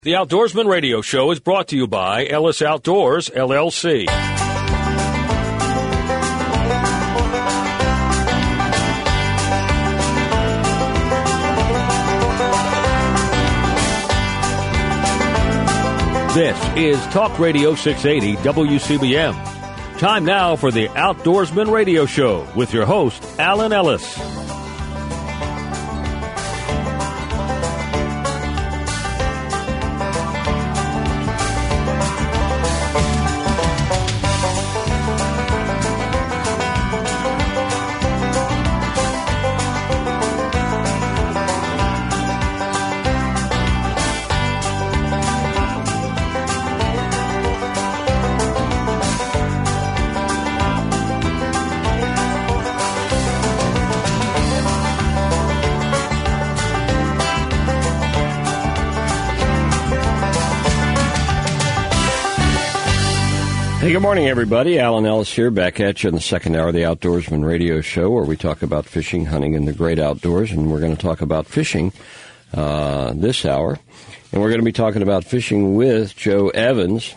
The Outdoorsman Radio Show is brought to you by Ellis Outdoors, LLC. This is Talk Radio 680 WCBM. Time now for the Outdoorsman Radio Show with your host, Alan Ellis. Hey, good morning, everybody. Alan Ellis here, back at you in the second hour of the Outdoorsman Radio Show, where we talk about fishing, hunting, and the great outdoors. And we're going to talk about fishing this hour. And we're going to be talking about fishing with Joe Evans.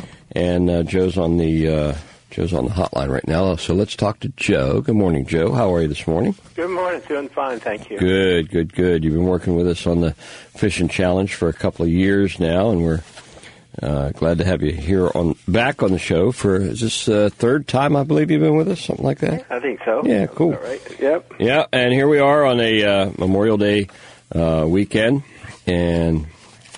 And Joe's on the hotline right now. So let's talk to Joe. Good morning, Joe. How are you this morning? Good morning. Doing fine, thank you. Good. You've been working with us on the Fishing Challenge for a couple of years now, and we're glad to have you here back on the show for, is this third time I believe you've been with us, something like that? I think so. Yeah, cool. All right. Yep. Yeah, and here we are on a Memorial Day weekend, and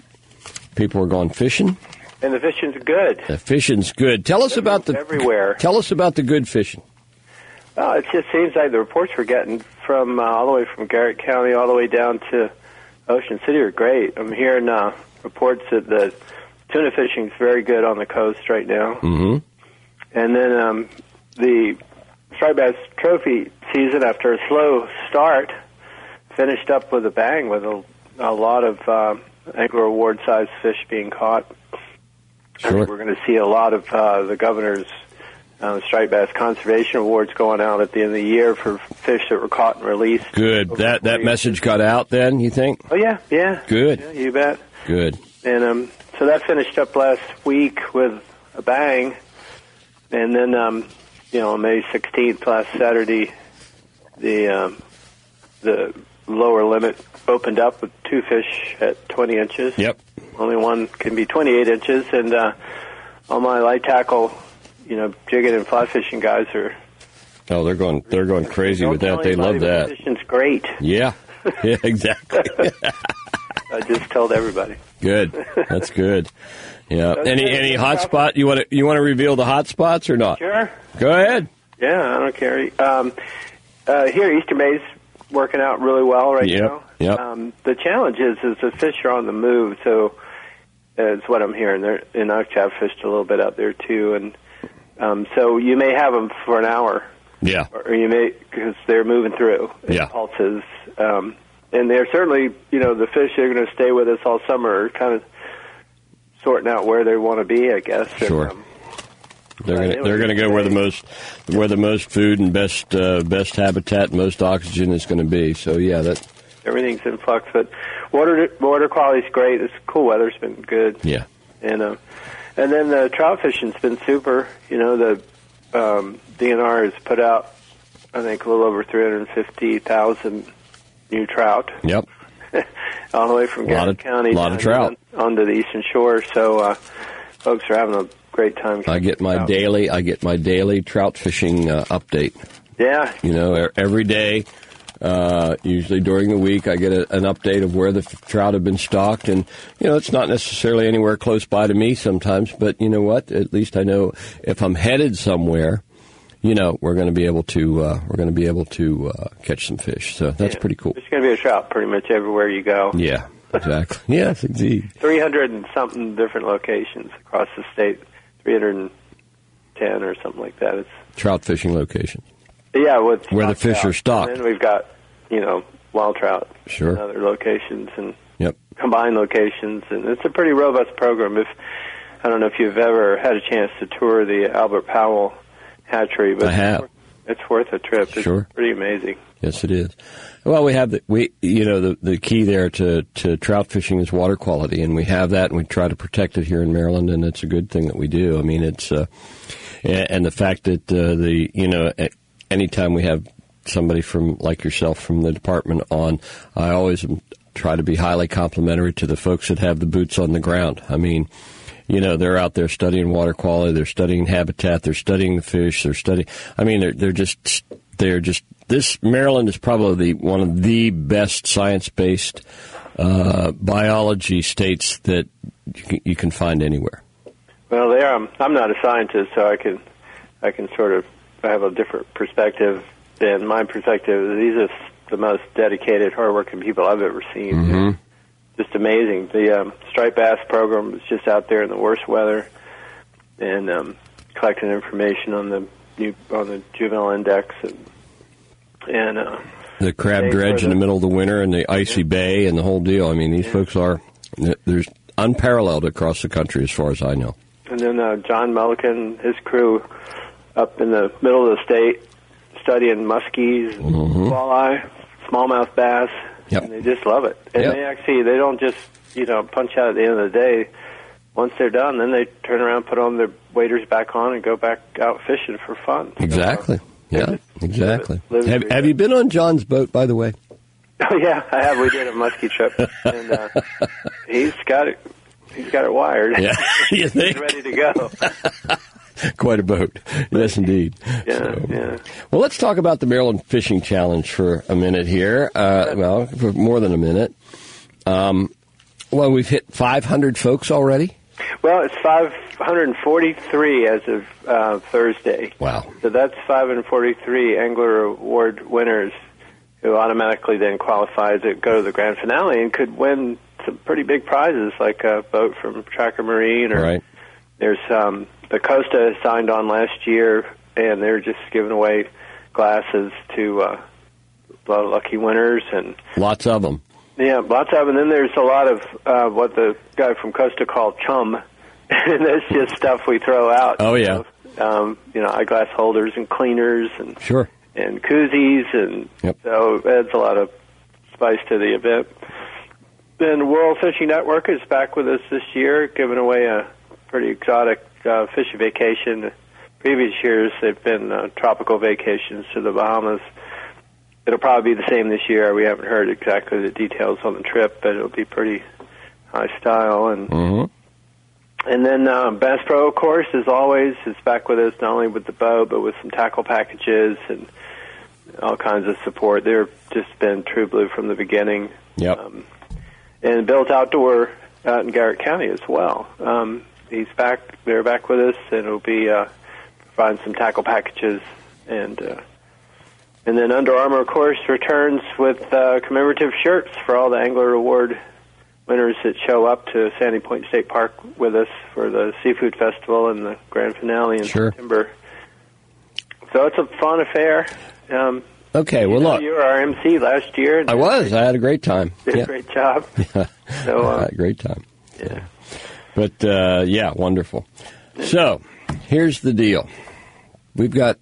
people are going fishing. And the fishing's good. The fishing's good. Tell us about everywhere. Tell us about the good fishing. Well, it just seems like the reports we're getting from all the way from Garrett County all the way down to Ocean City are great. I'm hearing reports that the tuna fishing is very good on the coast right now. Mm-hmm. And then the striped bass trophy season, after a slow start, finished up with a bang with a lot of angler award size fish being caught. Sure. I think we're going to see a lot of the governor's striped bass conservation awards going out at the end of the year for fish that were caught and released. Good. That message got out then, you think? Oh, yeah. Good. Yeah, you bet. Good. And so that finished up last week with a bang. And then, on May 16th, last Saturday, the lower limit opened up with two fish at 20 inches. Yep. Only one can be 28 inches. And all my light tackle, jigging and fly fishing guys are... Oh, they're going crazy with that. They love that. Fishing's great. Yeah, exactly. I just told everybody. Good. That's good. Yeah. Any hot spot? You want to reveal the hot spots or not? Sure. Go ahead. Yeah, I don't care. Here, Eastern Bay's working out really well right now. Yep. The challenge is the fish are on the move, so it's what I'm hearing. And I've fished a little bit out there too, and so you may have them for an hour. Yeah. Or you may, because they're moving through. Yeah. Pulses. And they're certainly, the fish that are going to stay with us all summer are kind of sorting out where they want to be, I guess. Sure. And, they're going to go where the most food and best habitat, and most oxygen is going to be. So yeah, everything's in flux. But water quality's great. This cool weather's been good. Yeah. And then the trout fishing's been super. The DNR has put out, I think, a little over 350,000 new trout. Yep. All the way from Garrett County. A lot of trout. Onto the eastern shore. So folks are having a great time. I get my daily trout fishing update. Yeah. Every day, usually during the week, I get an update of where the trout have been stocked. And, it's not necessarily anywhere close by to me sometimes, but you know what? At least I know if I'm headed somewhere, we're going to be able to catch some fish. So that's pretty cool. There's going to be a trout pretty much everywhere you go. Yeah, exactly. Yes, indeed. 300 and something different locations across the state. 310 or something like that. It's trout fishing locations. Yeah, where the fish are stocked. And then we've got wild trout. Sure. In other locations and yep. combined locations, and it's a pretty robust program. I don't know if you've ever had a chance to tour the Albert Powell hatchery, but I have. it's worth a trip. It's Sure. pretty amazing. Yes, it is. Well, we have the key there to trout fishing is water quality, and we have that, and we try to protect it here in Maryland, and it's a good thing that we do. I mean, it's and the fact that anytime we have somebody from like yourself from the department on, I always try to be highly complimentary to the folks that have the boots on the ground. I mean, they're out there studying water quality, they're studying habitat, they're studying the fish, they're just this Maryland is probably one of the best science-based biology states that you can find anywhere. Well, I'm not a scientist, so I can sort of have a different perspective. And my perspective, these are the most dedicated, hardworking people I've ever seen. Mm-hmm. Just amazing. The striped bass program is just out there in the worst weather and collecting information on the juvenile index and the crab dredge in the middle of the winter and the icy bay and the whole deal. I mean, these folks there's unparalleled across the country as far as I know. And then John Mulliken, his crew up in the middle of the state studying muskies, walleye, smallmouth bass, and they just love it. And they don't just, punch out at the end of the day. Once they're done, then they turn around, put on their waders back on, and go back out fishing for fun. Exactly. So, Exactly. Have you been on John's boat, by the way? Oh, yeah, I have. We did a muskie trip, and he's got it wired. Yeah, you think? He's ready to go. Quite a boat. Yes, indeed. Yeah. Well, let's talk about the Maryland Fishing Challenge for a minute here. For more than a minute. We've hit 500 folks already? Well, it's 543 as of Thursday. Wow. So that's 543 Angler Award winners who automatically then qualify to go to the grand finale and could win some pretty big prizes, like a boat from Tracker Marine. Or there's the Costa signed on last year, and they're just giving away glasses to a lot of lucky winners. And lots of them. Yeah, lots of them. And then there's a lot of what the guy from Costa called chum. And that's just stuff we throw out. Oh, yeah. Eyeglass holders and cleaners and sure. And koozies. And so it adds a lot of spice to the event. Then World Fishing Network is back with us this year, giving away a pretty exotic fishing vacation. Previous years, they've been tropical vacations to the Bahamas. It'll probably be the same this year. We haven't heard exactly the details on the trip, but it'll be pretty high style. And then Bass Pro, of course, as always, is back with us, not only with the boat, but with some tackle packages and all kinds of support. They've just been true blue from the beginning. Yep. And Built Outdoor out in Garrett County as well. He's back. They're back with us, and it'll be providing some tackle packages. And then Under Armour, of course, returns with commemorative shirts for all the Angler Award winners that show up to Sandy Point State Park with us for the Seafood Festival and the grand finale in September. So it's a fun affair. Okay, well, look. You were our MC last year. I was. I had a great time. Did a great job. Yeah. So, I had a great time. Yeah. But, wonderful. So, here's the deal. We've got,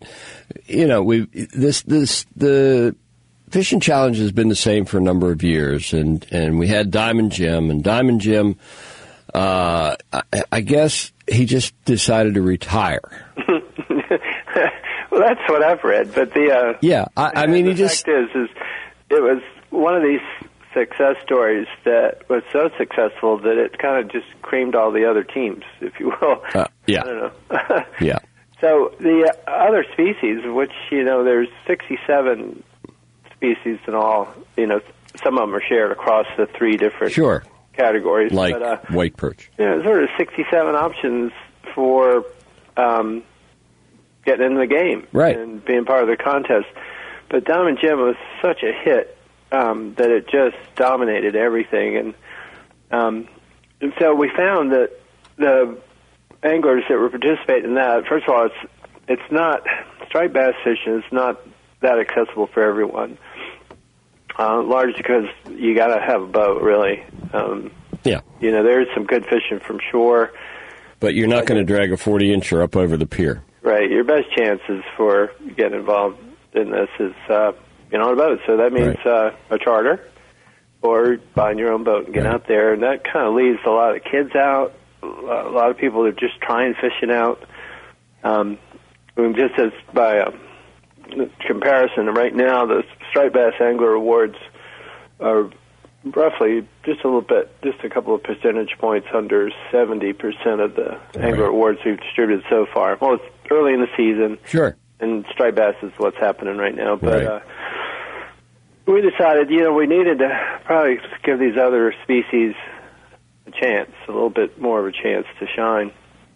the Fishing Challenge has been the same for a number of years, and we had Diamond Jim, and Diamond Jim, I guess he just decided to retire. Well, that's what I've read, but I mean, the fact is it was one of these success stories that was so successful that it kind of just creamed all the other teams, if you will. I don't know. Yeah. So the other species, which, there's 67 species in all, some of them are shared across the three different categories. Like white perch. Sort of 67 options for getting in the game and being part of the contest. But Diamond Jim was such a hit that it just dominated everything. And so we found that the anglers that were participating in that, first of all, it's not, striped bass fishing is not that accessible for everyone. Largely because you got to have a boat, really. There's some good fishing from shore. But you're not going to drag a 40-incher up over the pier. Right. Your best chances for getting involved in this is being on a boat. So that means a charter or buying your own boat and getting out there. And that kind of leaves a lot of kids out. A lot of people are just trying fishing out. Just as by comparison, right now the striped bass angler awards are roughly just a couple of percentage points under 70% of the angler awards we've distributed so far. Well, it's early in the season. Sure. And striped bass is what's happening right now. But we decided, we needed to probably give these other species a chance, a little bit more of a chance to shine.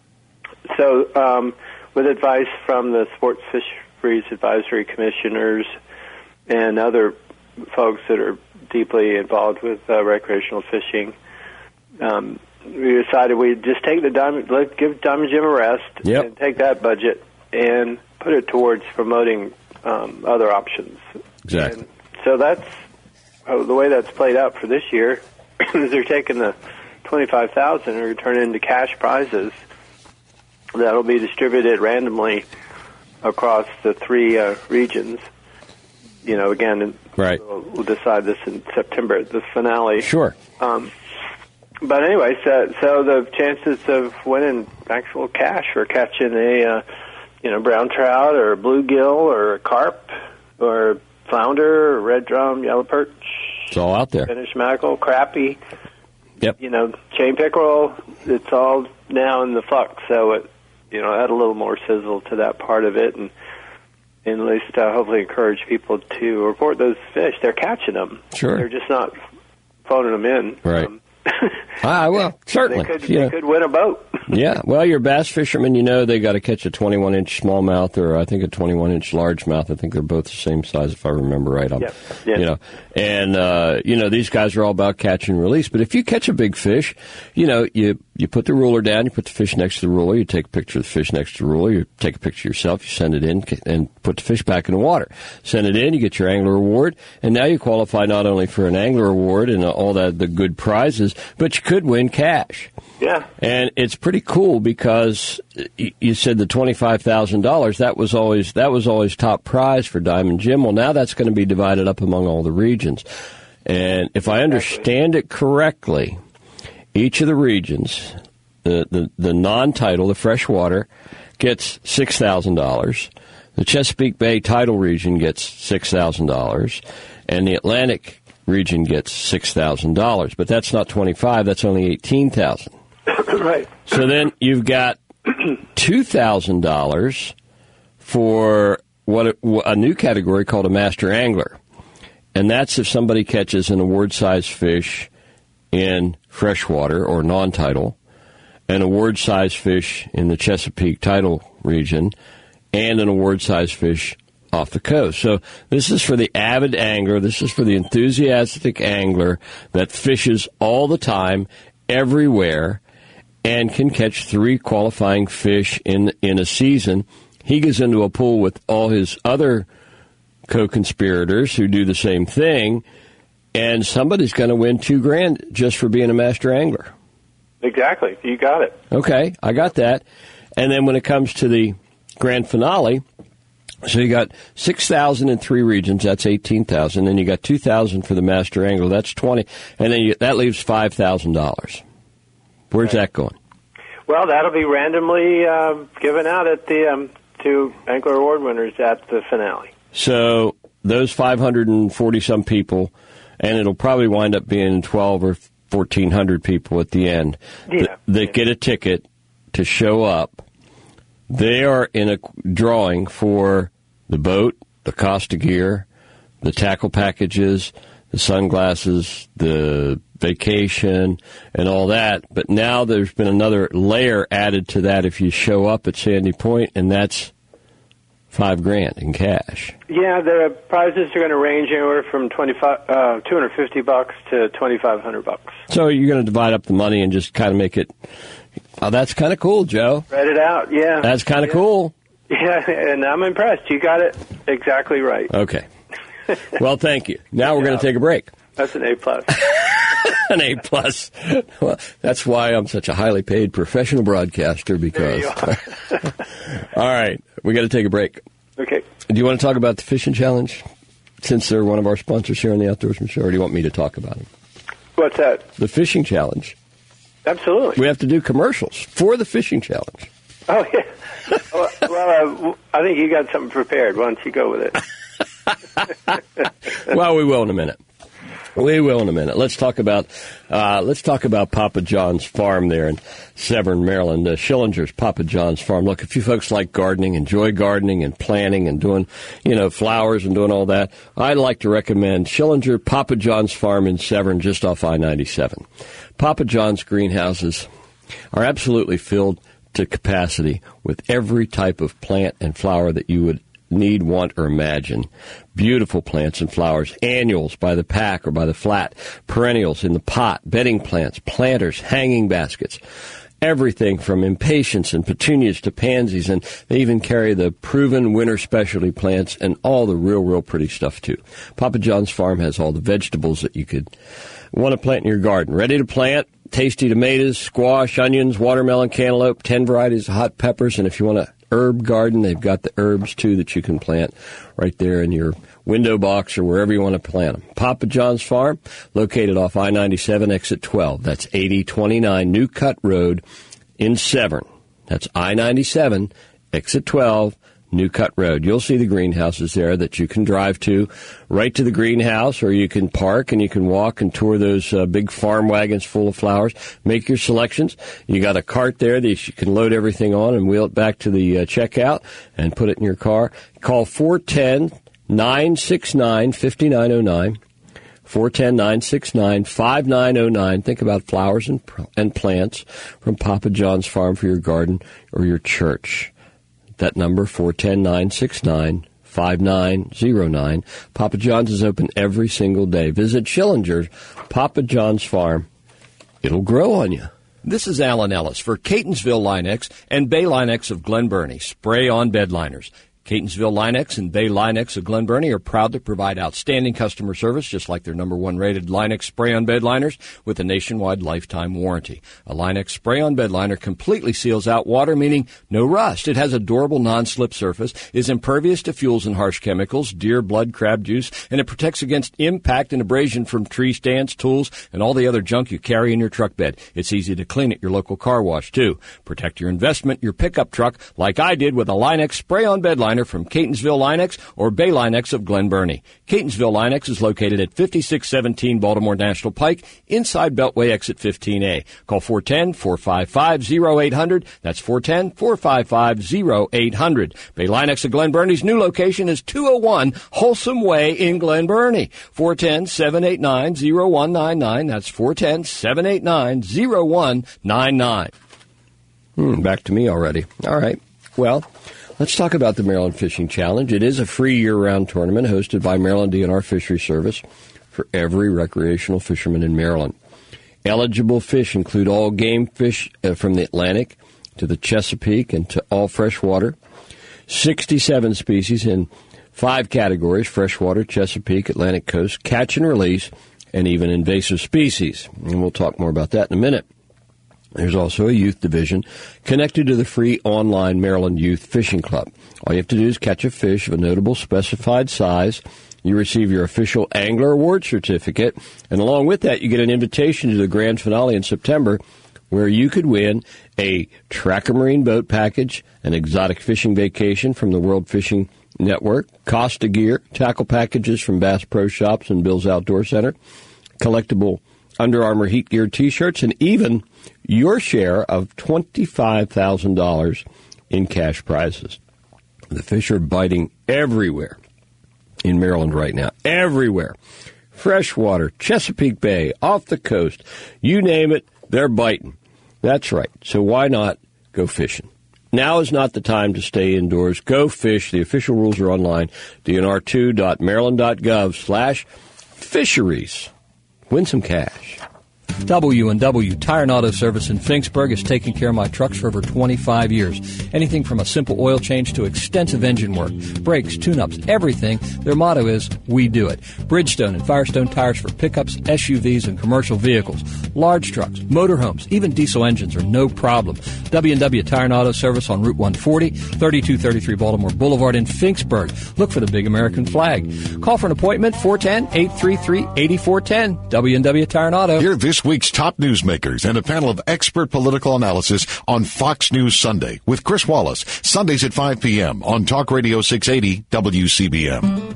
So with advice from the Sports Fisheries Advisory Commissioners and other folks that are deeply involved with recreational fishing, we decided we'd just take give Diamond Jim a rest and take that budget and put it towards promoting other options. Exactly. And so that's the way that's played out for this year. Is they're taking the $25,000 and are turning into cash prizes that'll be distributed randomly across the 3 regions. Again, we'll decide this in September at the finale. Sure. But anyway, so the chances of winning actual cash or catching a brown trout or a bluegill or a carp or flounder or red drum, yellow perch, it's all out there. Finnish mackerel, crappie, Yep. Chain pickerel, it's all now in the flux. So it, add a little more sizzle to that part of it, and at least hopefully encourage people to report those fish. They're catching them. Sure. They're just not phoning them in. Right. Well, certainly. They could win a boat. Yeah. Well, your bass fishermen, they got to catch a 21-inch smallmouth or I think a 21-inch largemouth. I think they're both the same size if I remember right. And these guys are all about catch and release. But if you catch a big fish, you put the ruler down, you put the fish next to the ruler, you take a picture of the fish next to the ruler, you take a picture yourself, you send it in, and put the fish back in the water. Send it in, you get your angler award, and now you qualify not only for an angler award and all the good prizes, but you could win cash. Yeah. And it's pretty cool because you said the $25,000, that was always top prize for Diamond Jim. Well, now that's going to be divided up among all the regions. And if I understand it correctly, each of the regions, the non-tidal, the freshwater, gets $6,000. The Chesapeake Bay tidal region gets $6,000, and the Atlantic region gets $6,000. But that's not 25; that's only $18,000. Right. So then you've got $2,000 for a new category called a master angler, and that's if somebody catches an award-sized fish in freshwater or non-tidal, an award-sized fish in the Chesapeake tidal region, and an award-sized fish off the coast. So this is for the avid angler. This is for the enthusiastic angler that fishes all the time, everywhere, and can catch 3 qualifying fish in a season. He goes into a pool with all his other co-conspirators who do the same thing, and somebody's going to win $2,000 just for being a master angler. Exactly. You got it. Okay, I got that. And then when it comes to the grand finale, so you got 6,000 in 3 regions, that's 18,000, and you got 2,000 for the master angler, that's 20, and then that leaves $5,000. Where's that going? Well, that'll be randomly given out at the 2 Angler Award winners at the finale. So those 540-some people, and it'll probably wind up being 12 or 1,400 people at the end that get a ticket to show up. They are in a drawing for the boat, the Costa gear, the tackle packages, the sunglasses, the vacation, and all that. But now there's been another layer added to that if you show up at Sandy Point, and that's $5,000 in cash. Yeah, the prizes are going to range anywhere from $250 to $2,500. So you're going to divide up the money and just kind of make it. Oh, that's kind of cool, Joe. Spread it out, yeah. That's kind of cool. Yeah, and I'm impressed. You got it exactly right. Okay. Well, thank you. Now we're going to take a break. That's an A+. An A+. Well, that's why I'm such a highly paid professional broadcaster, because... All right, we got to take a break. Okay. Do you want to talk about the fishing challenge, since they're one of our sponsors here on the Outdoorsman Show, or do you want me to talk about it? What's that? The fishing challenge. Absolutely. We have to do commercials for the fishing challenge. Oh, yeah. Well, I think you got something prepared. Why don't you go with it? Well, we will in a minute. Let's talk about Papa John's farm there in Severn, Maryland. Schillinger's Papa John's farm. Look, if you folks like gardening, enjoy gardening and planting and doing, flowers and doing all that, I'd like to recommend Schillinger Papa John's farm in Severn, just off I-97. Papa John's greenhouses are absolutely filled to capacity with every type of plant and flower that you would need, want, or imagine. Beautiful plants and flowers, annuals by the pack or by the flat, perennials in the pot, bedding plants, planters, hanging baskets, everything from impatiens and petunias to pansies, and they even carry the proven winter specialty plants and all the real pretty stuff too. Papa John's farm has all the vegetables that you could want to plant in your garden. Ready to plant. Tasty tomatoes, squash, onions, watermelon, cantaloupe, 10 varieties of hot peppers, and if you want to herb garden, they've got the herbs too that you can plant right there in your window box or wherever you want to plant them. Papa John's Farm, located off I-97 exit 12. That's 8029 New Cut Road in Severn. That's I-97 exit 12, New Cut Road. You'll see the greenhouses there that you can drive to, right to the greenhouse, or you can park and you can walk and tour those big farm wagons full of flowers. Make your selections. You got a cart there that you can load everything on and wheel it back to the checkout and put it in your car. Call 410-969-5909. 410-969-5909. Think about flowers and plants from Papa John's Farm for your garden or your church. That number, 410-969-5909. Papa John's is open every single day. Visit Schillinger's Papa John's Farm. It'll grow on you. This is Alan Ellis for Catonsville Line-X and Bay Line-X of Glen Burnie. Spray-on bed liners. Catonsville Line-X and Bay Line-X of Glen Burnie are proud to provide outstanding customer service, just like their #1 rated Line-X spray-on bed liners with a nationwide lifetime warranty. A Line-X spray-on bed liner completely seals out water, meaning no rust. It has a durable non-slip surface, is impervious to fuels and harsh chemicals, deer blood, crab juice, and it protects against impact and abrasion from tree stands, tools, and all the other junk you carry in your truck bed. It's easy to clean at your local car wash, too. Protect your investment, your pickup truck, like I did with a Line-X spray-on bed liner from Catonsville Line-X or Bay Line-X of Glen Burnie. Catonsville Line-X is located at 5617 Baltimore National Pike, inside Beltway exit 15A. Call 410-455-0800. That's 410-455-0800. Bay Line-X of Glen Burnie's new location is 201 Wholesome Way in Glen Burnie. 410-789-0199. That's 410-789-0199. Back to me already. All right. Well, let's talk about the Maryland Fishing Challenge. It is a free year-round tournament hosted by Maryland DNR Fishery Service for every recreational fisherman in Maryland. Eligible fish include all game fish from the Atlantic to the Chesapeake and to all freshwater. 67 species in 5 categories: freshwater, Chesapeake, Atlantic coast, catch and release, and even invasive species. And we'll talk more about that in a minute. There's also a youth division connected to the free online Maryland Youth Fishing Club. All you have to do is catch a fish of a notable specified size. You receive your official Angler Award certificate, and along with that, you get an invitation to the grand finale in September, where you could win a Tracker Marine boat package, an exotic fishing vacation from the World Fishing Network, Costa gear, tackle packages from Bass Pro Shops and Bill's Outdoor Center, collectible Under Armour Heat Gear T-shirts, and even your share of $25,000 in cash prizes. The fish are biting everywhere in Maryland right now. Everywhere. Freshwater, Chesapeake Bay, off the coast, you name it, they're biting. That's right. So why not go fishing? Now is not the time to stay indoors. Go fish. The official rules are online. DNR2.maryland.gov/fisheries. Win some cash. W&W Tire and Auto Service in Finksburg has taken care of my trucks for over 25 years. Anything from a simple oil change to extensive engine work, brakes, tune-ups, everything. Their motto is, we do it. Bridgestone and Firestone tires for pickups, SUVs, and commercial vehicles. Large trucks, motorhomes, even diesel engines are no problem. W&W Tire and Auto Service on Route 140, 3233 Baltimore Boulevard in Finksburg. Look for the big American flag. Call for an appointment, 410-833-8410. W&W Tire and Auto. Hear this week's top newsmakers and a panel of expert political analysis on Fox News Sunday with Chris Wallace. Sundays at 5 p.m. on Talk Radio 680 WCBM.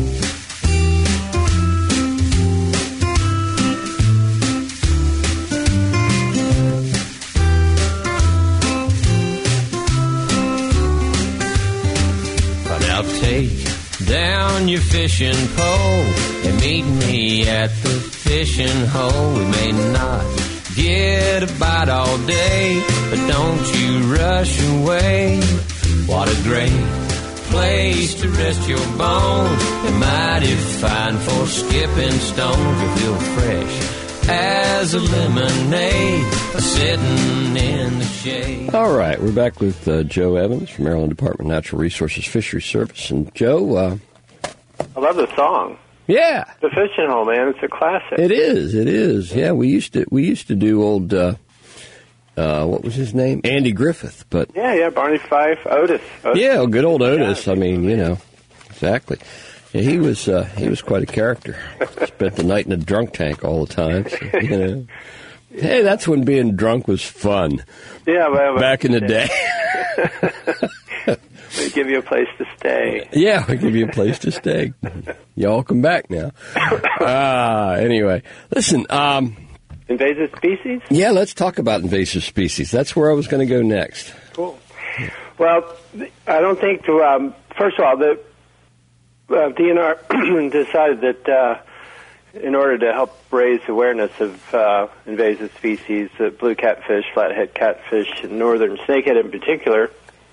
Take down your fishing pole and meet me at the fishing hole. We may not get a bite all day, but don't you rush away. What a great place to rest your bones, and mighty fine for skipping stones. You feel fresh as a lemonade sitting in the shade. All right, we're back with Joe Evans from Maryland Department of Natural Resources Fisheries Service. And Joe, I love the song. Yeah, The Fishing Hole, man. It's a classic. it is. It is. Yeah, we used to do old. What was his name? Andy Griffith. But Yeah, Barney Fife, Otis. yeah, good old Otis. I mean, exactly. Yeah, he was quite a character. Spent the night in a drunk tank all the time. So, hey, that's when being drunk was fun. Yeah, well, Back in the day. They give you a place to stay. Yeah, we give you a place to stay. Y'all come back now. Anyway, listen. Invasive species? Yeah, let's talk about invasive species. That's where I was going to go next. Cool. Well, I don't think first of all, the DNR decided that in order to help raise awareness of invasive species, blue catfish, flathead catfish, and northern snakehead in particular,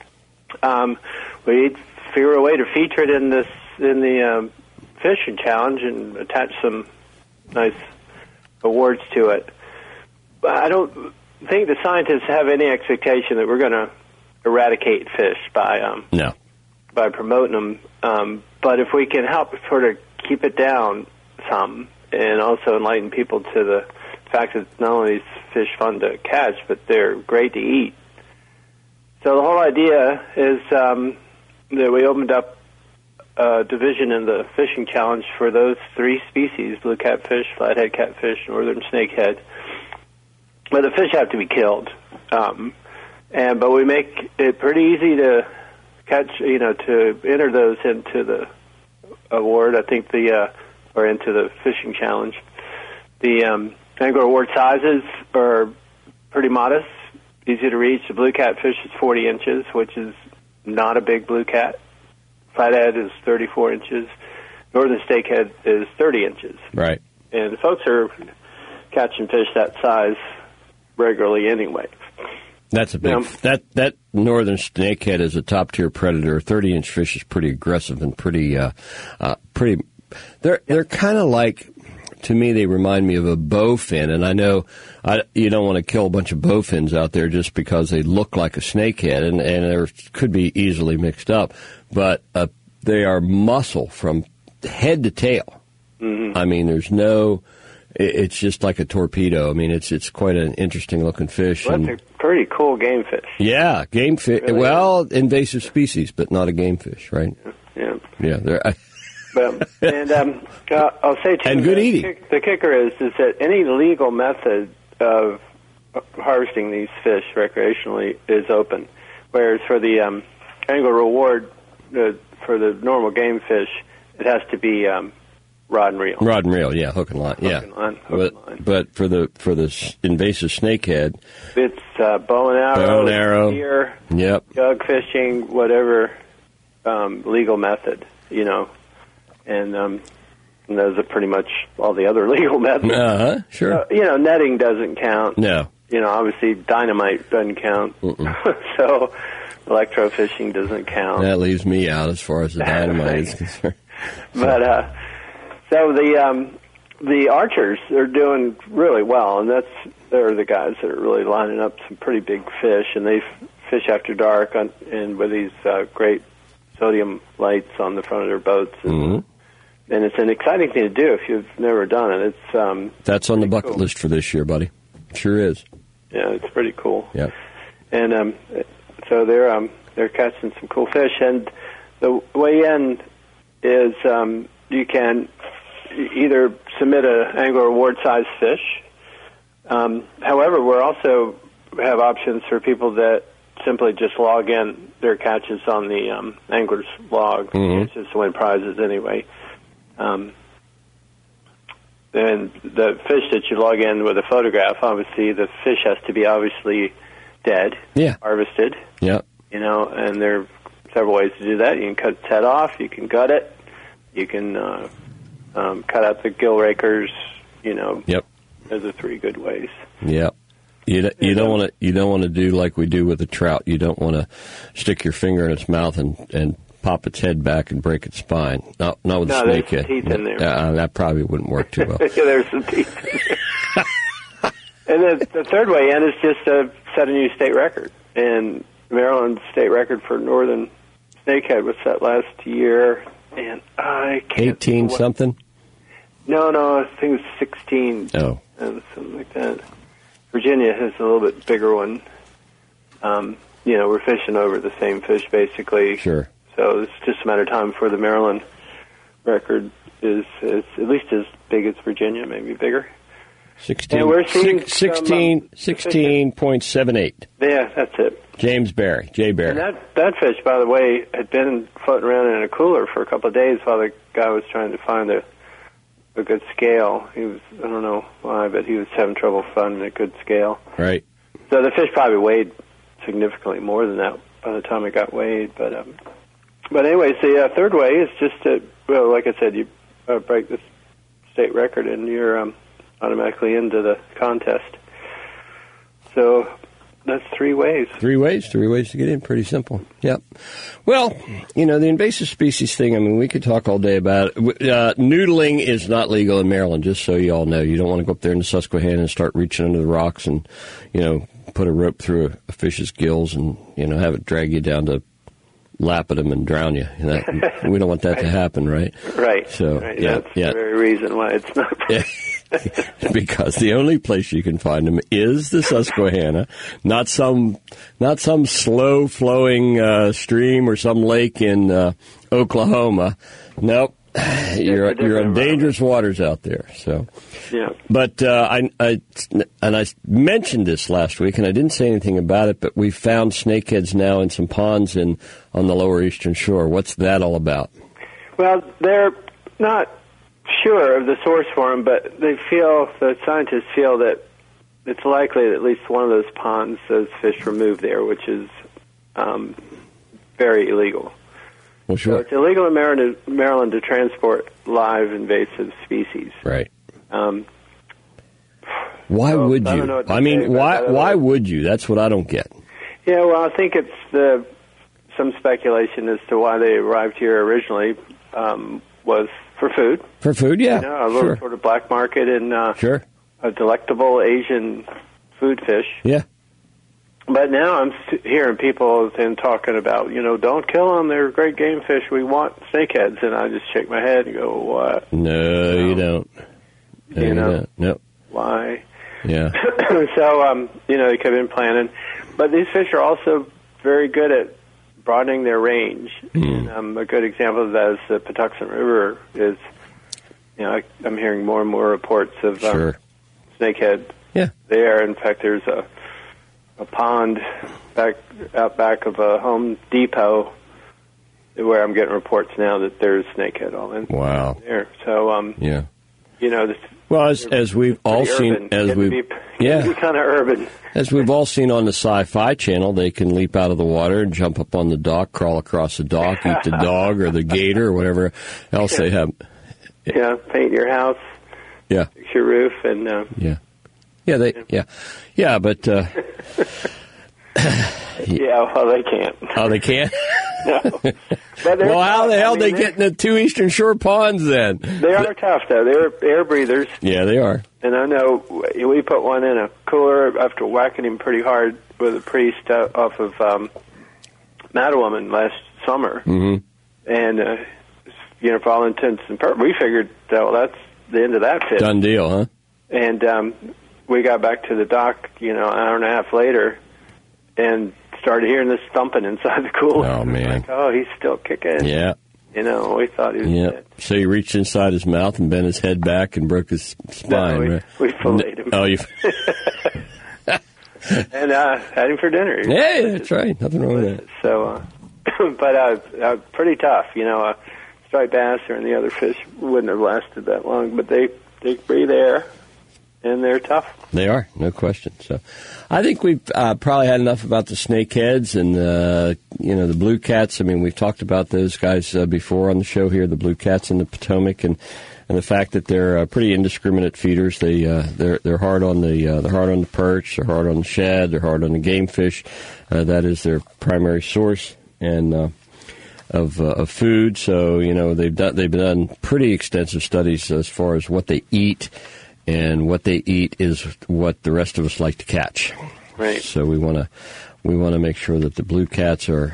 we figured a way to feature it in the fishing challenge and attach some nice awards to it. But I don't think the scientists have any expectation that we're going to eradicate fish by promoting them. But if we can help sort of keep it down some and also enlighten people to the fact that not only is fish fun to catch, but they're great to eat. So the whole idea is that we opened up a division in the fishing challenge for those three species, blue catfish, flathead catfish, northern snakehead. But the fish have to be killed. But we make it pretty easy to catch, to enter those into the award. I think or into the fishing challenge. The angler award sizes are pretty modest, easy to reach. The blue catfish is 40 inches, which is not a big blue cat. Flathead is 34 inches. Northern snakehead is 30 inches. Right. And folks are catching fish that size regularly anyway. That's a big that northern snakehead is a top tier predator. A 30-inch fish is pretty aggressive and pretty. They're kind of like, to me, they remind me of a bowfin. And I know you don't want to kill a bunch of bowfins out there just because they look like a snakehead, and they could be easily mixed up. But they are muscle from head to tail. Mm-hmm. I mean, there's no. It's just like a torpedo. I mean, it's quite an interesting looking fish. Well, that's a pretty cool game fish. Yeah, game fish. Really well, invasive species, but not a game fish, right? Yeah. Yeah. I'll say too. And good eating. The kicker is that any legal method of harvesting these fish recreationally is open, whereas for the angler reward for the normal game fish, it has to be rod and reel. Rod and reel, yeah, hook and line, hook and line. But for the invasive snakehead, it's bow and arrow, spear, jug fishing, whatever legal method, and those are pretty much all the other legal methods. Sure. Netting doesn't count. No. Obviously dynamite doesn't count. So electrofishing doesn't count. That leaves me out as far as the dynamite is concerned. But so the the archers are doing really well, and they're the guys that are really lining up some pretty big fish, and they fish after dark and with these great sodium lights on the front of their boats. And it's an exciting thing to do if you've never done it. It's that's on the bucket list for this year, buddy. Sure is. Yeah, it's pretty cool. Yeah. And so they're catching some cool fish, and the weigh-in is you can either submit an angler award-sized fish. However, we also have options for people that simply just log in their catches on the angler's log. It's just to win prizes anyway. And the fish that you log in with a photograph, obviously the fish has to be obviously dead, harvested. Yeah. You know, and there are several ways to do that. You can cut its head off, you can gut it, you can cut out the gill rakers, you know. Yep. Those are three good ways. Yep. You don't want to do like we do with a trout. You don't want to stick your finger in its mouth and pop its head back and break its spine. Not with a snakehead. There's teeth in there. That probably wouldn't work too well. There's some teeth in there. And the third way in is just to set a new state record. And Maryland's state record for northern snakehead was set last year, and I can't... 18 something? No, I think it was 16. Oh. Something like that. Virginia has a little bit bigger one. You know, we're fishing over the same fish, basically. Sure. So it's just a matter of time before the Maryland record is at least as big as Virginia, maybe bigger. 16.78. Yeah, that's it. Jay Barry. And that fish, by the way, had been floating around in a cooler for a couple of days while the guy was trying to find a good scale. He was, I don't know why, but he was having trouble finding a good scale. Right. So the fish probably weighed significantly more than that by the time it got weighed. But anyways, the third way is just to, well, like I said, you break the state record and you're automatically into the contest. So that's three ways. Three ways to get in. Pretty simple. Yep. Well, you know, the invasive species thing, I mean, we could talk all day about it. Noodling is not legal in Maryland, just so you all know. You don't want to go up there in the Susquehanna and start reaching under the rocks and, you know, put a rope through a fish's gills and, you know, have it drag you down to lap at them and drown you. We don't want that to happen, right? Right. So, right. Yeah, That's the very reason why it's not. Because the only place you can find them is the Susquehanna, not some slow flowing stream or some lake in Oklahoma. Nope. You're on dangerous waters out there. So, yeah. But I mentioned this last week, and I didn't say anything about it. But we found snakeheads now in some ponds on the Lower Eastern Shore. What's that all about? Well, they're not sure of the source for them, but the scientists feel that it's likely that at least one of those ponds, those fish were moved there, which is very illegal. Well, sure. So it's illegal in Maryland to transport live invasive species. Right. Why would you? I mean, why would you? That's what I don't get. Yeah, well, I think it's some speculation as to why they arrived here originally was for food. For food, yeah. You know, a little sort of black market and sure. A delectable Asian food fish. Yeah. But now I'm hearing people talking about, you know, don't kill them. They're great game fish. We want snakeheads. And I just shake my head and go, what? No, you don't. No, you don't. Nope. Why? Yeah. So, you know, they could have been planning. But these fish are also very good at broadening their range. And, a good example of that is the Patuxent River is, you know, I'm hearing more and more reports of snakehead there. In fact, there's a pond out back of a Home Depot where I'm getting reports now that there's snakehead all in there. So, you know, well, as we've all seen, kind of urban. As we've all seen on the Sci-Fi Channel, they can leap out of the water and jump up on the dock, crawl across the dock, eat the dog or the gator or whatever else they have. Yeah, paint your house. Yeah, fix your roof and but yeah, well, they can't. Oh, they can't. No. But Well, how the hell they get in the 2 Eastern Shore ponds then? They are tough, though. They're air breathers. Yeah, they are. And I know we put one in a cooler after whacking him pretty hard with a priest off of Mattawoman last summer. Mm-hmm. And, for all intents and purposes, we figured, well, that's the end of that fish. Done deal, huh? And we got back to the dock, an hour and a half later, and started hearing this thumping inside the cooler. Oh, man. Like, he's still kicking. Yeah. We thought he was dead. So you reached inside his mouth and bent his head back and broke his spine, no, right? We filleted him. Oh, you... And had him for dinner. Yeah, that's right. Nothing wrong with that. So, but pretty tough. Striped bass or any other fish wouldn't have lasted that long, but they breathe air, and they're tough. They are, no question. So I think we've probably had enough about the snakeheads and, the blue cats. I mean, we've talked about those guys before on the show here, the blue cats in the Potomac, and the fact that they're pretty indiscriminate feeders. They're hard on the perch, they're hard on the shad, they're hard on the game fish. That is their primary source and of food. So they've done pretty extensive studies as far as what they eat. And what they eat is what the rest of us like to catch. Right. So we want to make sure that the blue cats are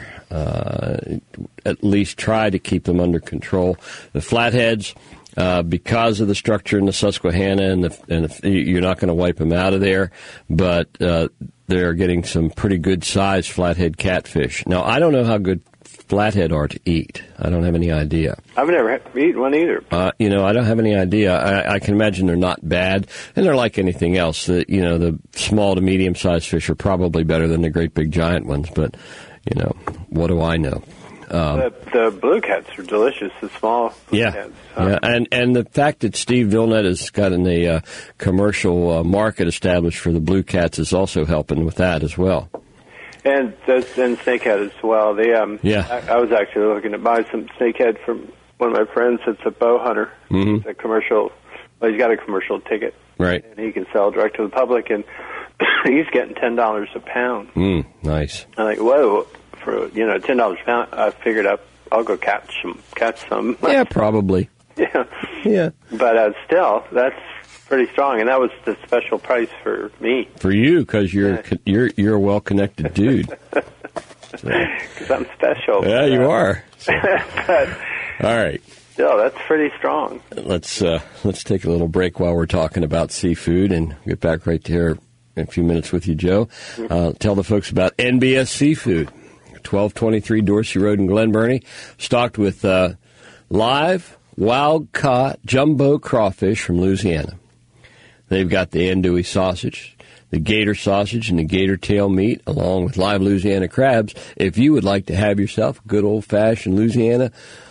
at least try to keep them under control. The flatheads, because of the structure in the Susquehanna and you're not going to wipe them out of there, but they're getting some pretty good sized flathead catfish. Now I don't know how good flathead are to eat. I don't have any idea. I've never eaten one either. I don't have any idea. I can imagine they're not bad, and they're like anything else. The small to medium-sized fish are probably better than the great big giant ones, but, what do I know? The blue cats are delicious, the small blue cats. Yeah, and the fact that Steve Vilnet has gotten a commercial market established for the blue cats is also helping with that as well. And snakehead as well. I was actually looking to buy some snakehead from one of my friends that's a bow hunter. Mm-hmm. It's a commercial. Well, he's got a commercial ticket. Right. And he can sell direct to the public, and he's getting $10 a pound. Nice. I'm like, whoa, for $10 a pound, I figured I'll go catch some. Yeah, probably. Yeah. But still, that's pretty strong, and that was the special price for me. For you, because you're a well-connected dude. Because I'm special. Yeah, you are. So. But, all right. Still, that's pretty strong. Let's take a little break while we're talking about seafood, and get back right there in a few minutes with you, Joe. Tell the folks about NBS Seafood, 1223 Dorsey Road in Glen Burnie, stocked with live, wild-caught jumbo crawfish from Louisiana. They've got the andouille sausage, the gator sausage, and the gator tail meat, along with live Louisiana crabs. If you would like to have yourself a good old-fashioned Louisiana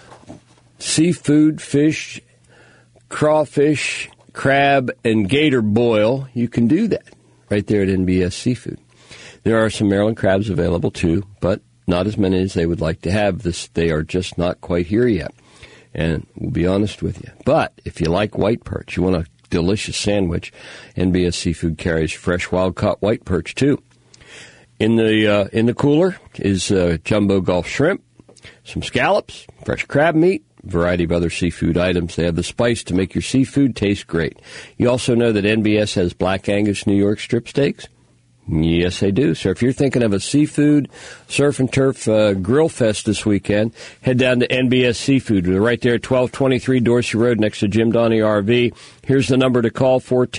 seafood, fish, crawfish, crab, and gator boil, you can do that right there at NBS Seafood. There are some Maryland crabs available, too, but not as many as they would like to have. They are just not quite here yet. And we'll be honest with you. But if you like white perch, you want a delicious sandwich, NBS Seafood carries fresh wild-caught white perch, too. In the cooler is jumbo Gulf shrimp, some scallops, fresh crab meat, a variety of other seafood items. They have the spice to make your seafood taste great. You also know that NBS has Black Angus New York strip steaks? Yes, they do. So if you're thinking of a seafood surf and turf grill fest this weekend, head down to NBS Seafood. They're right there at 1223 Dorsey Road next to Jim Donnie RV. Here's the number to call,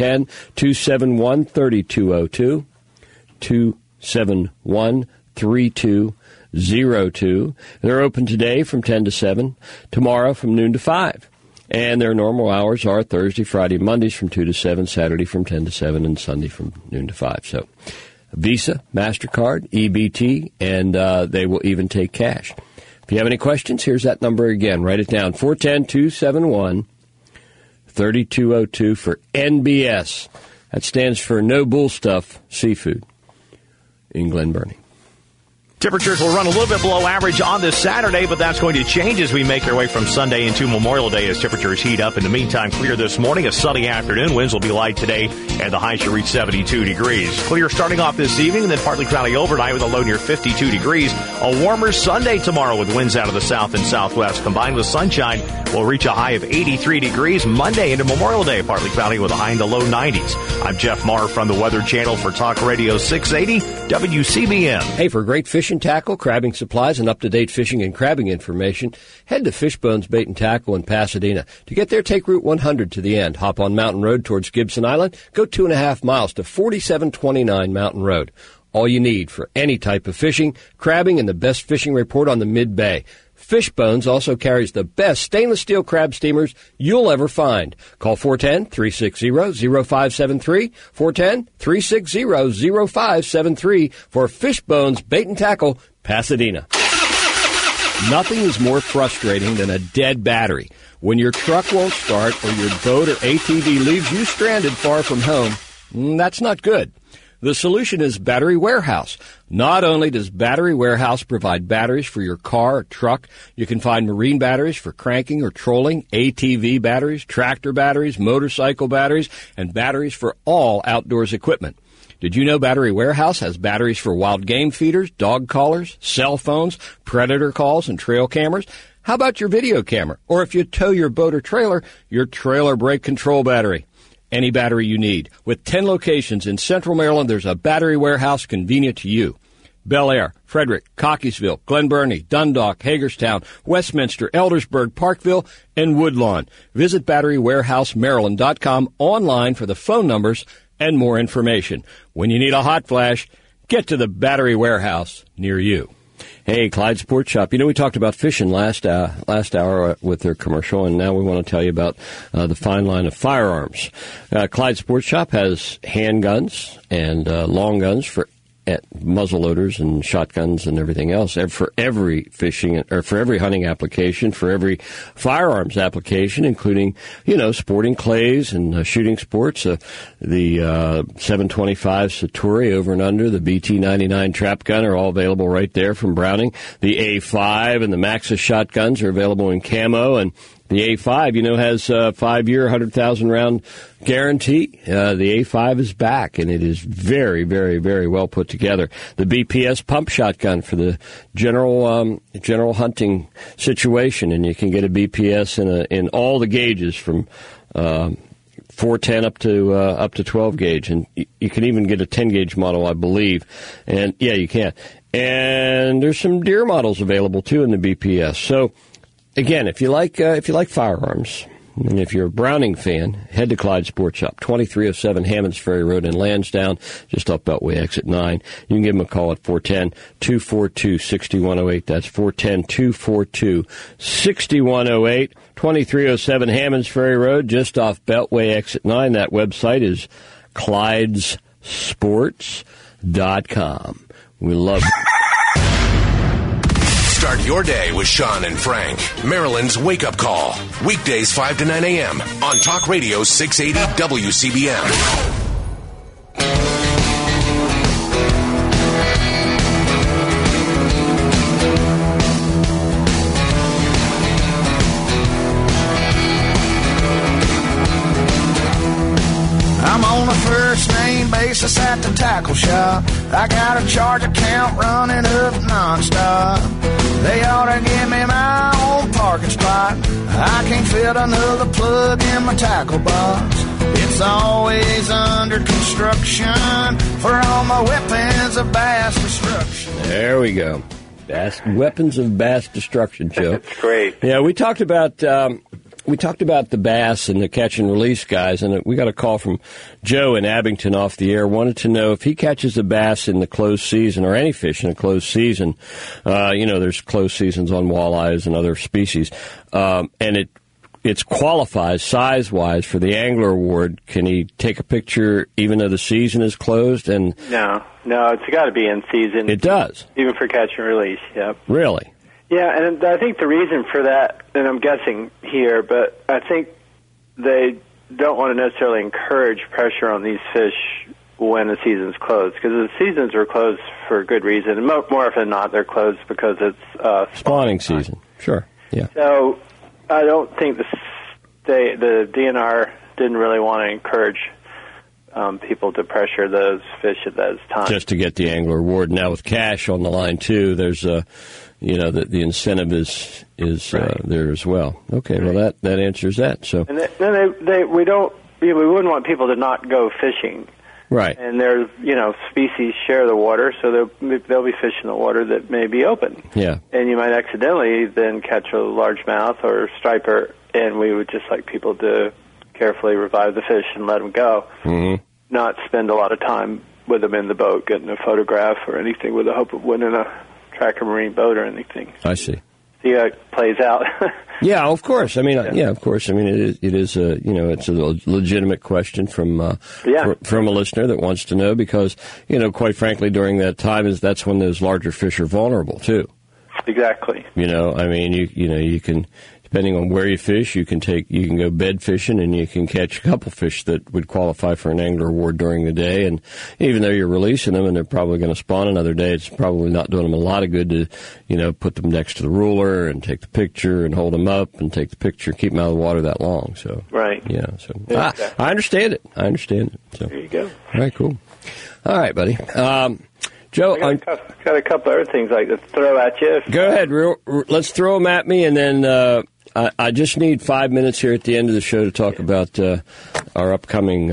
410-271-3202, 271-3202. They're open today from 10 to 7, tomorrow from noon to 5. And their normal hours are Thursday, Friday, Mondays from 2 to 7, Saturday from 10 to 7, and Sunday from noon to 5. So Visa, MasterCard, EBT, and they will even take cash. If you have any questions, here's that number again. Write it down, 410-271-3202 for NBS. That stands for No Bull Stuff Seafood in Glen Burnie. Temperatures will run a little bit below average on this Saturday, but that's going to change as we make our way from Sunday into Memorial Day as temperatures heat up. In the meantime, clear this morning, a sunny afternoon. Winds will be light today, and the high should reach 72 degrees. Clear starting off this evening, and then partly cloudy overnight with a low near 52 degrees. A warmer Sunday tomorrow with winds out of the south and southwest. Combined with sunshine, will reach a high of 83 degrees. Monday into Memorial Day, partly cloudy with a high in the low 90s. I'm Jeff Marr from the Weather Channel for Talk Radio 680 WCBM. Hey, for great fishing tackle, crabbing supplies, and up-to-date fishing and crabbing information, head to Fishbones Bait and Tackle in Pasadena. To get there, take Route 100 to the end. Hop on Mountain Road towards Gibson Island. Go 2.5 miles to 4729 Mountain Road. All you need for any type of fishing, crabbing, and the best fishing report on the Mid-Bay. Fishbones also carries the best stainless steel crab steamers you'll ever find. Call 410-360-0573, 410-360-0573 for Fishbones Bait and Tackle, Pasadena. Nothing is more frustrating than a dead battery. When your truck won't start or your boat or ATV leaves you stranded far from home, that's not good. The solution is Battery Warehouse. Not only does Battery Warehouse provide batteries for your car or truck, you can find marine batteries for cranking or trolling, ATV batteries, tractor batteries, motorcycle batteries, and batteries for all outdoors equipment. Did you know Battery Warehouse has batteries for wild game feeders, dog collars, cell phones, predator calls, and trail cameras? How about your video camera? Or if you tow your boat or trailer, your trailer brake control battery. Any battery you need. With 10 locations in Central Maryland, there's a Battery Warehouse convenient to you. Bel Air, Frederick, Cockeysville, Glen Burnie, Dundalk, Hagerstown, Westminster, Eldersburg, Parkville, and Woodlawn. Visit BatteryWarehouseMaryland.com online for the phone numbers and more information. When you need a hot flash, get to the Battery Warehouse near you. Hey, Clyde Sports Shop. You know, we talked about fishing last hour with their commercial, and now we want to tell you about the fine line of firearms. Clyde Sports Shop has handguns and long guns for muzzleloaders and shotguns and everything else for every fishing or for every hunting application, for every firearms application, including, you know, sporting clays and shooting sports. The 725 Saturi over and under, the BT99 trap gun are all available right there from Browning. The A5 and the Maxus shotguns are available in camo, and the A5, you know, has a 5-year, 100,000 round guarantee. The A5 is back, and it is very, very, very well put together. The BPS pump shotgun for the general hunting situation, and you can get a BPS in all the gauges from 410 up to 12 gauge, and you can even get a 10 gauge model, I believe. And yeah, you can. And there's some deer models available too in the BPS. So, again, if you like firearms, and if you're a Browning fan, head to Clyde Sports Shop, 2307 Hammonds Ferry Road in Lansdowne, just off Beltway exit 9. You can give them a call at 410-242-6108. That's 410-242-6108. 2307 Hammonds Ferry Road, just off Beltway exit 9. That website is ClydesSports.com. We love it. Start your day with Sean and Frank. Maryland's wake-up call. Weekdays 5 to 9 a.m. on Talk Radio 680 WCBM. I'm on a first-name basis at the tackle shop. I got a charge account running up nonstop. They ought to give me my own parking spot. I can't fit another plug in my tackle box. It's always under construction for all my weapons of bass destruction. There we go. Weapons of bass destruction, Joe. That's great. Yeah, we talked about the bass and the catch and release guys, and we got a call from Joe in Abington off the air. Wanted to know if he catches a bass in the closed season or any fish in a closed season. There's closed seasons on walleyes and other species, and it's qualifies size-wise for the Angler Award. Can he take a picture even though the season is closed? And No, it's got to be in season. It does, even for catch and release. Yep. Really. Yeah, and I think the reason for that, and I'm guessing here, but I think they don't want to necessarily encourage pressure on these fish when the season's closed, because the seasons are closed for a good reason. And more often than not, they're closed because it's spawning season. Sure, yeah. So I don't think the DNR didn't really want to encourage people to pressure those fish at those times. Just to get the angler reward. Now with cash on the line too, there's the incentive is right. There as well. Okay, right. Well that answers that. So and we wouldn't want people to not go fishing. Right. And there's, species share the water, so they'll be fishing the water that may be open. Yeah. And you might accidentally then catch a largemouth or striper, and we would just like people to carefully revive the fish and let them go. Mm-hmm. Not spend a lot of time with them in the boat getting a photograph or anything with the hope of winning a Tracker Marine boat or anything. I see. See how it plays out. Yeah, of course. I mean, of course. I mean, it is a it's a legitimate question from a listener that wants to know because, quite frankly, during that time that's when those larger fish are vulnerable too. Exactly. I mean, you can, depending on where you fish, you can go bed fishing and you can catch a couple fish that would qualify for an angler award during the day. And even though you're releasing them and they're probably going to spawn another day, it's probably not doing them a lot of good to, put them next to the ruler and take the picture and hold them up and take the picture, keep them out of the water that long. So right. Yeah. So exactly. I understand it. So there you go. All right. Cool. All right, buddy. Joe, I got a couple other things I'd like to throw at you. Go ahead. Let's throw them at me, and then I just need 5 minutes here at the end of the show to talk about our upcoming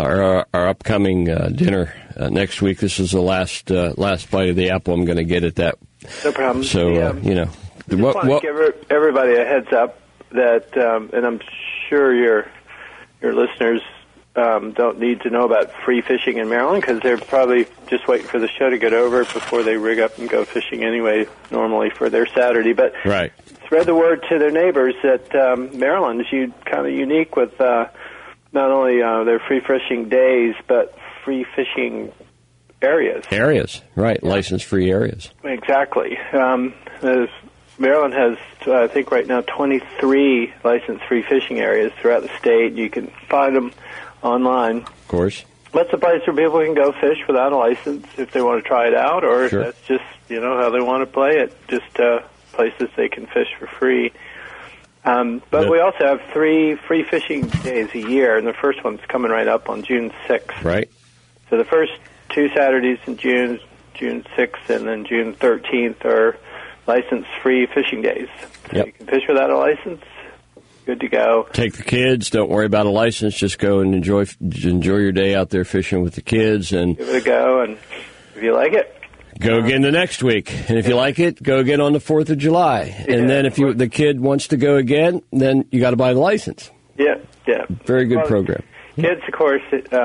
dinner next week. This is the last bite of the apple I'm going to get at that. No problem. So I just want to give everybody a heads up that, and I'm sure your listeners don't need to know about free fishing in Maryland because they're probably just waiting for the show to get over before they rig up and go fishing anyway, normally for their Saturday. But right. Spread the word to their neighbors that Maryland is kind of unique with not only their free fishing days, but free fishing areas. Areas, right, license-free areas. Exactly. Maryland has, I think right now, 23 license-free fishing areas throughout the state. You can find them online. Of course. That's a place where people can go fish without a license if they want to try it out, or sure. if that's just, how they want to play it, just places they can fish for free. But we also have 3 free fishing days a year, and the first one's coming right up on June 6th. Right. So the first 2 Saturdays in June 6th and then June 13th, are license-free fishing days. So yep. You can fish without a license. Good to go. Take the kids. Don't worry about a license. Just go and enjoy your day out there fishing with the kids. And give it a go, and if you like it, go again the next week. And if you like it, go again on the 4th of July. And then if the kid wants to go again, then you got to buy the license. Yeah. Very good program. Kids, of course,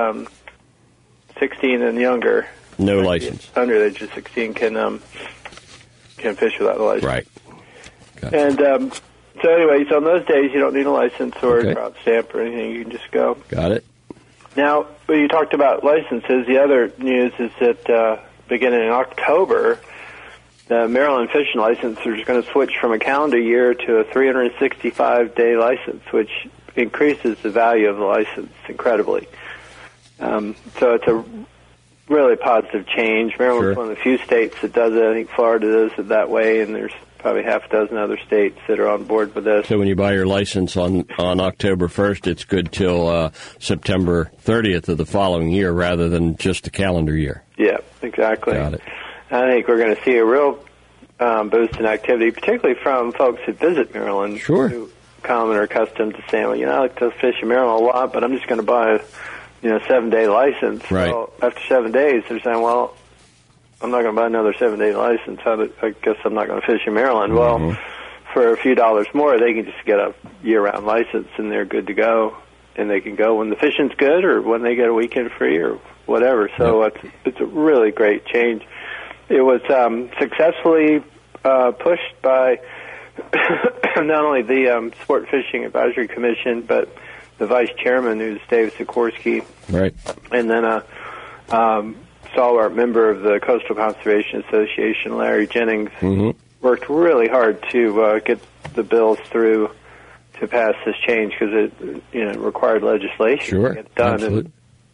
16 and younger. No license. Under the age of 16 can fish without a license. Right. Gotcha. And so anyways, on those days, you don't need a license or a trout stamp or anything. You can just go. Got it. Now, when you talked about licenses, the other news is that beginning in October, the Maryland fishing license is going to switch from a calendar year to a 365-day license, which increases the value of the license incredibly. So it's a really positive change. Maryland's one of the few states that does it. I think Florida does it that way, and there's probably half a dozen other states that are on board with this. So when you buy your license on October 1st, it's good till September 30th of the following year rather than just a calendar year. Yeah, exactly. Got it. I think we're going to see a real boost in activity, particularly from folks who visit Maryland. Sure. Who come and are accustomed to saying, well, I like to fish in Maryland a lot, but I'm just going to buy a 7-day license. Right. Well, after 7 days, they're saying, well, I'm not going to buy another 7-day license. I guess I'm not going to fish in Maryland. Mm-hmm. Well, for a few dollars more, they can just get a year-round license, and they're good to go. And they can go when the fishing's good or when they get a weekend free or whatever. So it's a really great change. It was successfully pushed by not only the Sport Fishing Advisory Commission, but the vice chairman, who's Dave Sikorsky. Right. And then a stalwart member of the Coastal Conservation Association, Larry Jennings, worked really hard to get the bills through to pass this change because it required legislation to get done. Absolutely.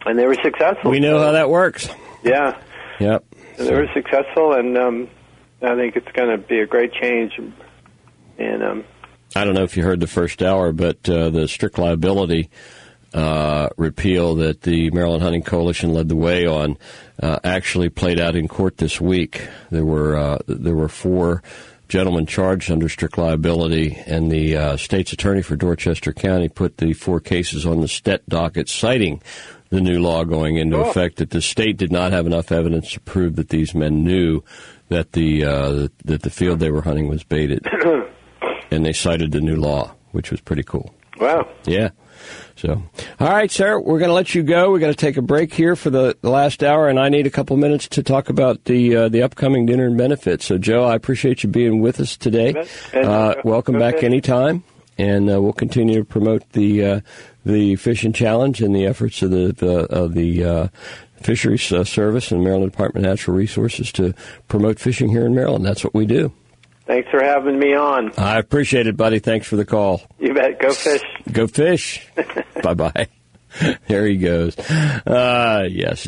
And they were successful. We know how that works. Yeah. Yep. And they were successful, and I think it's going to be a great change. And I don't know if you heard the first hour, but the strict liability repeal that the Maryland Hunting Coalition led the way on actually played out in court this week. There were 4 gentlemen charged under strict liability, and the state's attorney for Dorchester County put the 4 cases on the Stet docket, citing the new law going into effect that the state did not have enough evidence to prove that these men knew that the field they were hunting was baited, and they cited the new law, which was pretty cool. Wow. Yeah. So, all right, sir, we're going to let you go. We're going to take a break here for the last hour, and I need a couple minutes to talk about the upcoming dinner and benefits. So, Joe, I appreciate you being with us today. Welcome back anytime, and we'll continue to promote the Fishing Challenge and the efforts of the Fisheries Service and Maryland Department of Natural Resources to promote fishing here in Maryland. That's what we do. Thanks for having me on. I appreciate it, buddy. Thanks for the call. You bet. Go fish. Go fish. Bye-bye. There he goes. Yes,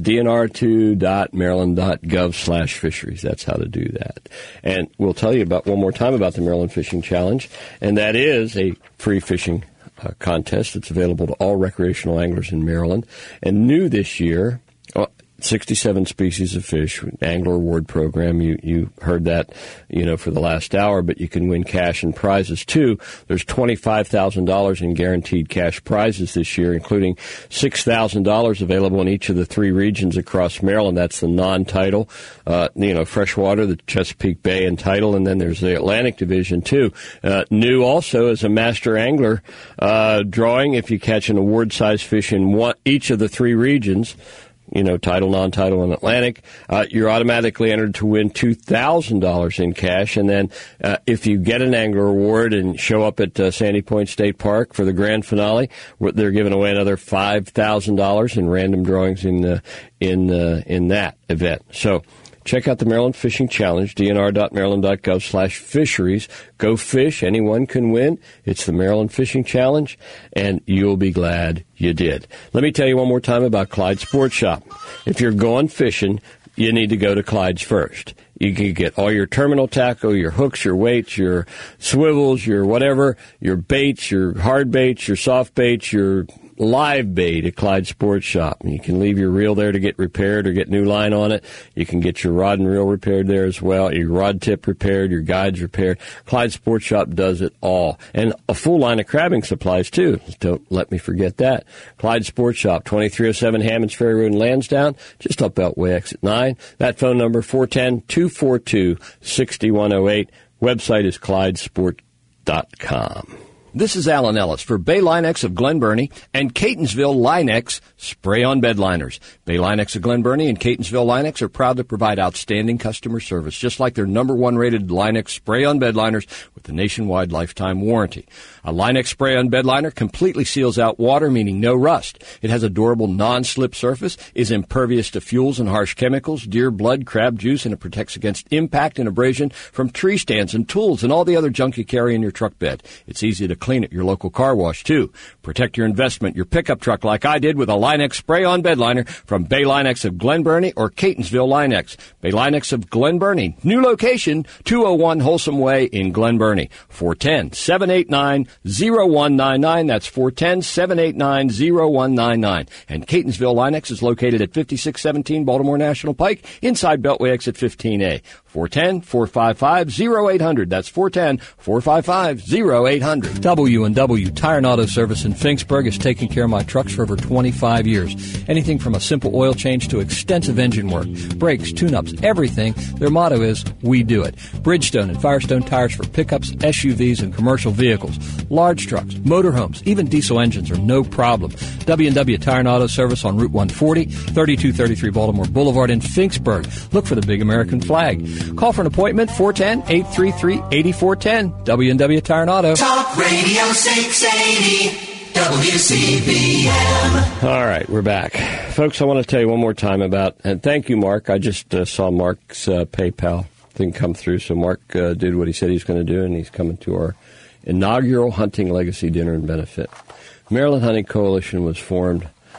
dnr2.maryland.gov/fisheries. That's how to do that. And we'll tell you about one more time about the Maryland Fishing Challenge, and that is a free fishing contest that's available to all recreational anglers in Maryland. And new this year, 67 species of fish, Angler Award Program. You heard that, for the last hour, but you can win cash and prizes too. There's $25,000 in guaranteed cash prizes this year, including $6,000 available in each of the 3 regions across Maryland. That's the non-tidal, freshwater, the Chesapeake Bay and tidal, and then there's the Atlantic Division too. New also is a master angler drawing. If you catch an award-sized fish in each of the 3 regions, tidal, non-tidal, and Atlantic, you're automatically entered to win $2,000 in cash. And then if you get an Angler Award and show up at Sandy Point State Park for the grand finale, they're giving away another $5,000 in random drawings in that event. So check out the Maryland Fishing Challenge, dnr.maryland.gov/fisheries. Go fish. Anyone can win. It's the Maryland Fishing Challenge, and you'll be glad you did. Let me tell you one more time about Clyde Sports Shop. If you're going fishing, you need to go to Clyde's first. You can get all your terminal tackle, your hooks, your weights, your swivels, your whatever, your baits, your hard baits, your soft baits, your live bait at Clyde Sports Shop. You can leave your reel there to get repaired or get new line on it. You can get your rod and reel repaired there as well, your rod tip repaired, your guides repaired. Clyde Sports Shop does it all. And a full line of crabbing supplies, too. Don't let me forget that. Clyde Sports Shop, 2307 Hammonds Ferry Road in Lansdowne, just up Beltway exit 9. That phone number, 410-242-6108. Website is ClydeSport.com. This is Alan Ellis for Bay Linex of Glen Burnie and Catonsville Linex spray-on bed liners. Bay Linex of Glen Burnie and Catonsville Linex are proud to provide outstanding customer service, just like their #1 rated Linex spray-on bed liners with the nationwide lifetime warranty. A Linex spray-on bed liner completely seals out water, meaning no rust. It has a durable non-slip surface, is impervious to fuels and harsh chemicals, deer blood, crab juice, and it protects against impact and abrasion from tree stands and tools and all the other junk you carry in your truck bed. It's easy to clean at your local car wash, too. Protect your investment, your pickup truck, like I did with a Linex spray-on bed liner from Bay Linex of Glen Burnie or Catonsville Linex. Bay Linex of Glen Burnie. New location, 201 Wholesome Way in Glen Burnie. 410-789-0199. That's 410-789-0199. And Catonsville Linex is located at 5617 Baltimore National Pike, inside Beltway exit 15A. 410-455-0800. That's 410-455-0800. W&W Tire and Auto Service in Finksburg has taken care of my trucks for over 25 years. Anything from a simple oil change to extensive engine work, brakes, tune-ups, everything. Their motto is, we do it. Bridgestone and Firestone tires for pickups, SUVs, and commercial vehicles. Large trucks, motorhomes, even diesel engines are no problem. W&W Tire and Auto Service on Route 140, 3233 Baltimore Boulevard in Finksburg. Look for the big American flag. Call for an appointment, 410-833-8410. W&W Tire and Auto. Talk Radio 680, WCBM. All right, we're back. Folks, I want to tell you one more time about, and thank you, Mark. I just saw Mark's PayPal thing come through, so Mark did what he said he was going to do, and he's coming to our inaugural Hunting Legacy Dinner and Benefit. Maryland Hunting Coalition was formed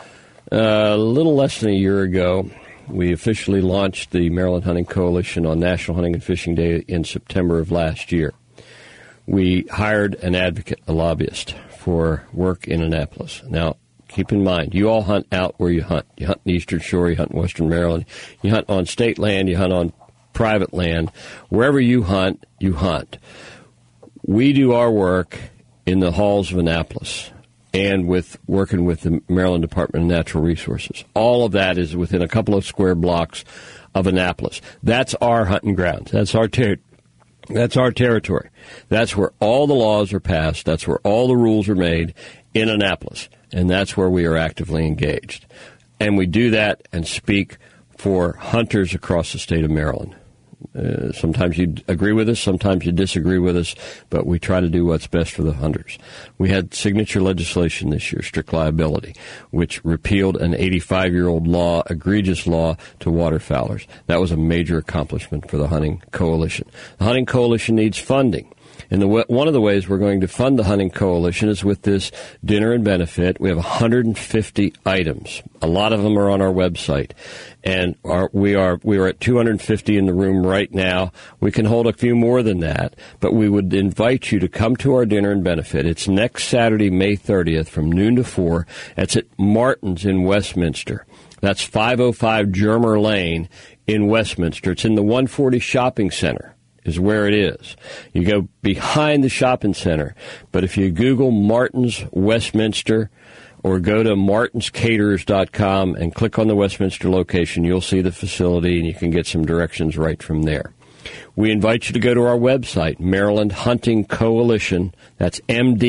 A little less than a year ago, we officially launched the Maryland Hunting Coalition on National Hunting and Fishing Day in September of last year. We hired an advocate, a lobbyist, for work in Annapolis. Now, keep in mind, you all hunt out where you hunt. You hunt in the Eastern Shore, you hunt in Western Maryland, you hunt on state land, you hunt on private land. Wherever you hunt, you hunt. We do our work in the halls of Annapolis and working with the Maryland Department of Natural Resources. All of that is within a couple of square blocks of Annapolis. That's our hunting grounds. That's our territory. That's where all the laws are passed. That's where all the rules are made in Annapolis. And that's where we are actively engaged. And we do that and speak for hunters across the state of Maryland. Sometimes you agree with us, sometimes you disagree with us, but we try to do what's best for the hunters. We had signature legislation this year, strict liability, which repealed an 85-year-old law, egregious law, to waterfowlers. That was a major accomplishment for the Hunting Coalition. The Hunting Coalition needs funding. And one of the ways we're going to fund the Hunting Coalition is with this dinner and benefit. We have 150 items. A lot of them are on our website. And we are at 250 in the room right now. We can hold a few more than that, but we would invite you to come to our dinner and benefit. It's next Saturday, May 30th, from noon to 4. It's at Martin's in Westminster. That's 505 Germer Lane in Westminster. It's in the 140 Shopping Center is where it is. You go behind the shopping center, but if you Google Martin's Westminster or go to martinscaterers.com and click on the Westminster location, you'll see the facility and you can get some directions right from there. We invite you to go to our website, Maryland Hunting Coalition. That's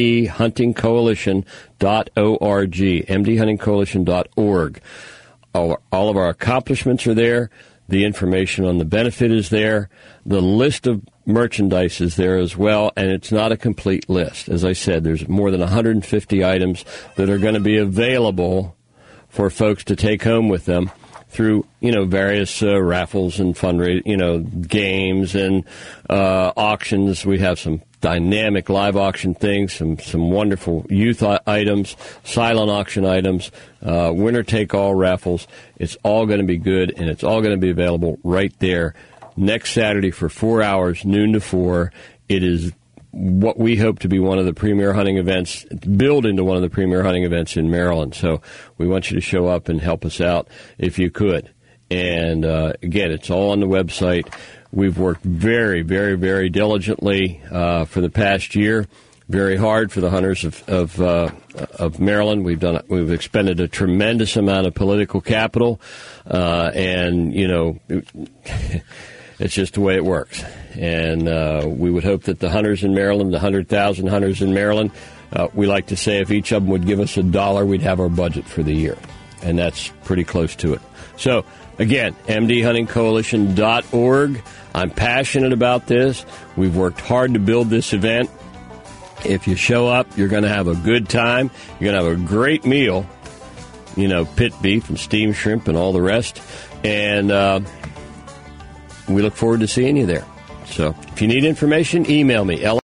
mdhuntingcoalition.org, mdhuntingcoalition.org. All of our accomplishments are there. The information on the benefit is there. The list of merchandise is there as well, and it's not a complete list. As I said, there's more than 150 items that are going to be available for folks to take home with them through, various raffles and games and auctions. We have some dynamic live auction things, some wonderful youth items, silent auction items, winner take all raffles. It's all going to be good, and it's all going to be available right there next Saturday for 4 hours, noon to 4. It is what we hope to be one of the premier hunting events, build into one of the premier hunting events in Maryland. So we want you to show up and help us out if you could. And again, it's all on the website. We've worked very, very, very diligently for the past year, very hard for the hunters of Maryland. We've expended a tremendous amount of political capital, and it's just the way it works. And we would hope that the hunters in Maryland, the 100,000 hunters in Maryland, we like to say if each of them would give us $1, we'd have our budget for the year. And that's pretty close to it. So, again, mdhuntingcoalition.org. I'm passionate about this. We've worked hard to build this event. If you show up, you're going to have a good time. You're going to have a great meal, pit beef and steamed shrimp and all the rest. And we look forward to seeing you there. So if you need information, email me,